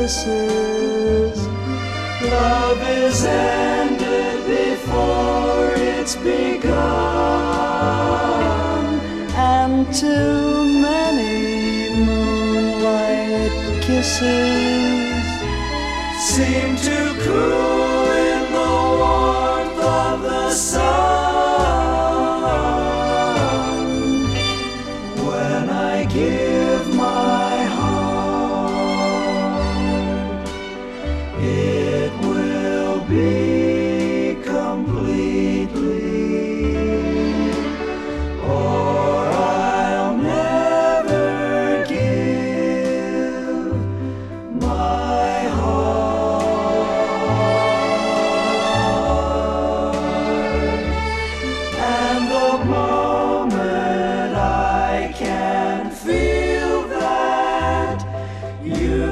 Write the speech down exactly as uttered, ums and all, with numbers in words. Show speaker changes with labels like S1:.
S1: kisses. Love is ended before it's begun, and too many moonlight kisses seem to cool in the warmth of the sun. When I give my heart, it will be completely, or I'll never give my heart. And the moment I can feel that you